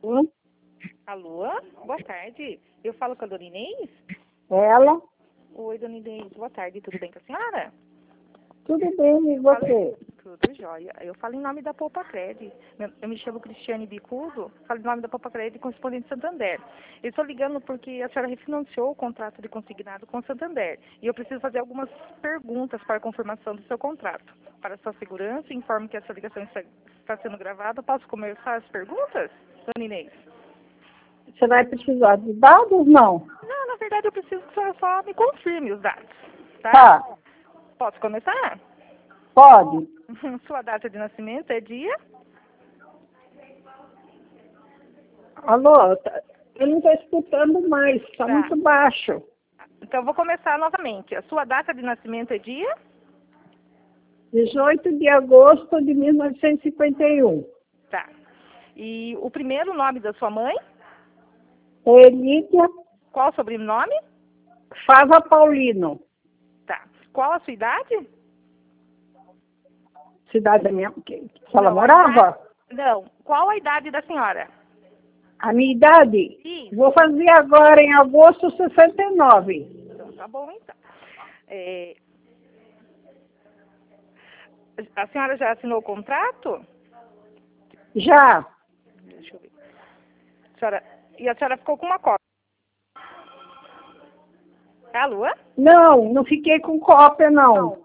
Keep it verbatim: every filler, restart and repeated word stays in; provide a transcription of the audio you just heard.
Hum? Alô? Boa tarde. Eu falo com a dona Inês? Ela? Oi, dona Inês. Boa tarde. Tudo bem com a senhora? Tudo bem, e você? Tudo jóia. Eu falo em nome da Poupa Cred. Eu me chamo Cristiane Bicudo. Falo em nome da Poupa Cred, correspondente Santander. Eu estou ligando porque a senhora refinanciou o contrato de consignado com Santander. E eu preciso fazer algumas perguntas para a confirmação do seu contrato. Para sua segurança, informo que essa ligação está, está sendo gravada. Posso começar as perguntas, dona Inês? Você vai precisar de dados? Não. Não, na verdade eu preciso que a senhora só me confirme os dados. Tá? Tá. Posso começar? Pode. Sua data de nascimento é dia? Alô, tá- eu não estou escutando mais, está Tá. muito baixo. Então eu vou começar novamente. A sua data de nascimento é dia? dezoito de agosto de mil novecentos e cinquenta e um. Tá. E o primeiro nome da sua mãe? Elídia Qual o sobrenome? Fava Paulino. Tá. Qual a sua idade? Cidade da minha... que que ela Não, a morava? idade- Não. Qual a idade da senhora? A minha idade? Isso. Vou fazer agora em agosto sessenta e nove. Então tá bom então. É, A senhora já assinou o contrato? Já. Deixa eu ver. A senhora... E a senhora ficou com uma cópia? Alô? Não, não fiquei com cópia, não.